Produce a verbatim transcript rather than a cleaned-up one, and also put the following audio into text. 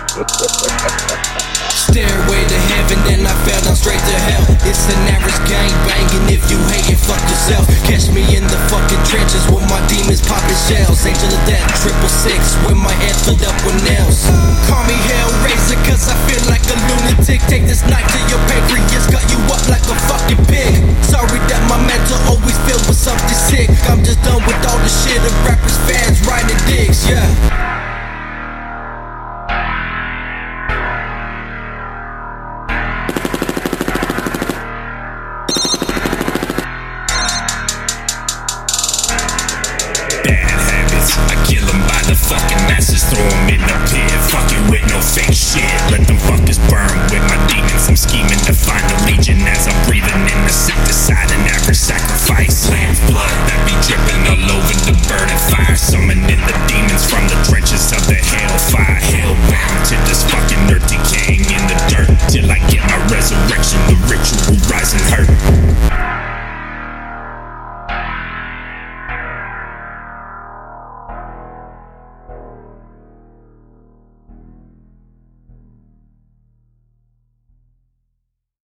Stairway to heaven, then I fell down straight to hell. It's an average gang banging. If you hating, fuck yourself. Catch me in the fucking trenches with my demons popping shells. Angel of death, triple six, with my head filled up with nails. Call me Hellraiser, cause I feel like a lunatic. Take this knife to your pancreas, cut you up like a fucking pig. Sorry that my mental always filled with something sick. I'm just done with all the shit of rappers, fans, riding dicks, yeah. I kill them by the fucking masses, throw them in the pit. Fucking with no fake shit, let them fuckers burn with my demons. I'm scheming to find a legion as I'm breathing in the insecticide. An average sacrifice, lamb's blood that be dripping all over the burning fire. Summoning the demons from the trenches of the hellfire. Hellbound to this fucking earth, decaying in the dirt till I get my resurrection. The ritual rise and hurt.